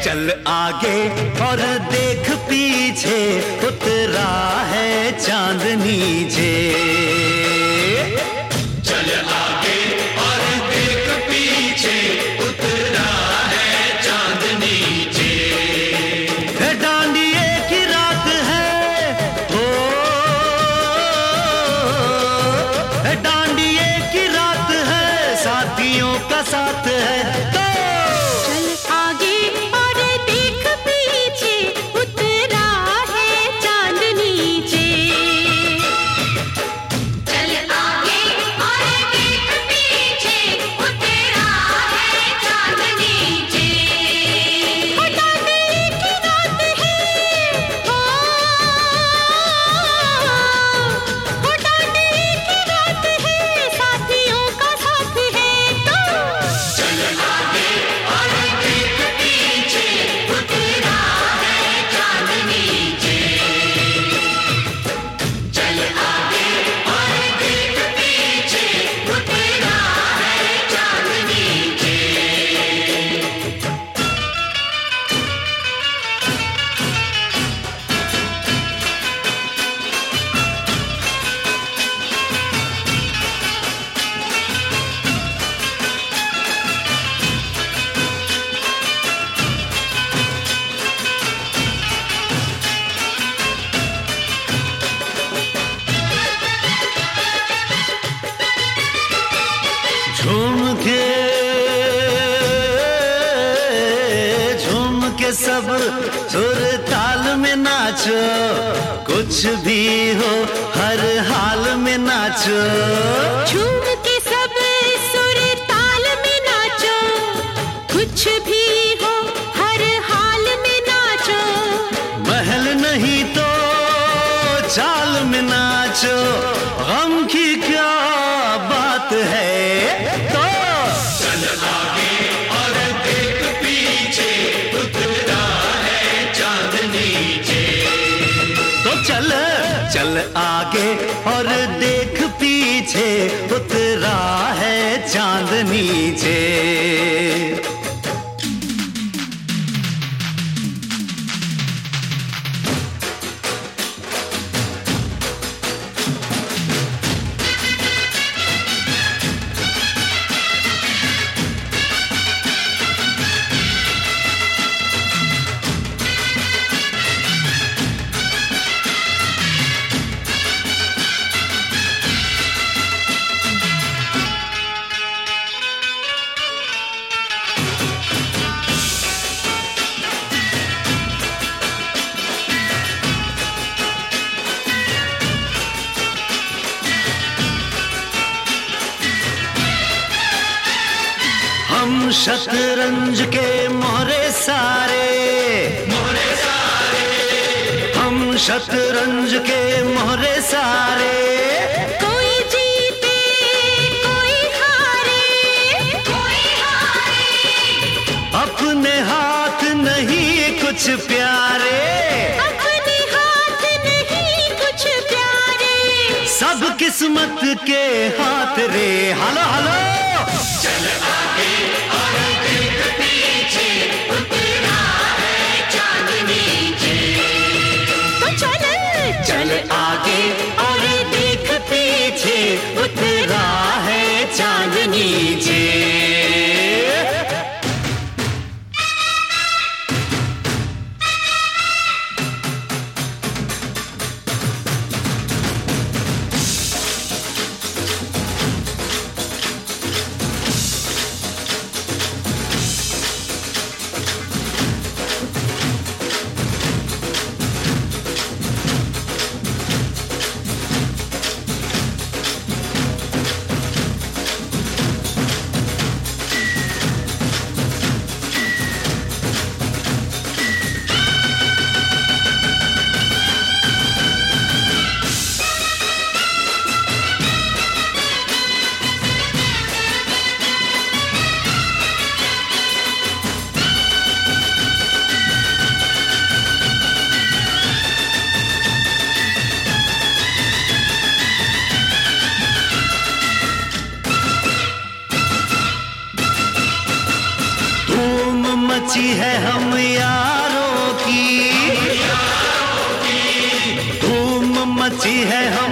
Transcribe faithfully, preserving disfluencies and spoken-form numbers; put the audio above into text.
चल आगे और देख पीछे, उतरा है चांद नीचे। चल आगे और देख पीछे, उतरा है चांद नीचे। डांडिये की रात है, हो डांडिये की रात है, साथियों का साथ है। तो चल आगे और देख पीछे, उतरा है चांद नीचे। चल आगे और देख पीछे, उतरा है चांद नीचे। हो डांडिये की रात है, हो हो डांडिये की रात है, साथियों का साथ है। तो चल आगे और देख पीछे, उतरा है चांद नीचे। चल आगे और देख पीछे, उतरा है चांद नीचे। झूम के झूम के सब सुर ताल में नाचो, कुछ भी हो हर हाल में नाचो। झूम के सब सुर ताल में नाचो, कुछ भी हो हर हाल में नाचो। महल नहीं तो चाल में नाचो, गम की क्या बात है। तो चल आगे और देख पीछे, उतरा है चांद नीचे। तो चल चल आगे और देख पीछे, उतरा है चांद नीचे। हम शतरंज के मोहरे सारे, मोरे सारे, हम शतरंज के मोहरे सारे। कोई जीते कोई हारे, कोई हारे। अपने हाथ नहीं कुछ प्यारे, अपने हाथ नहीं कुछ प्यारे। सब किस्मत के हाथ रे। हलो हलो चल आगे और देख पीछे, उतरा है चांद नीचे। तो चल चल आगे और देख पीछे, उतरा है चांद नीचे। मची है हम यारों की, धूम मची है हम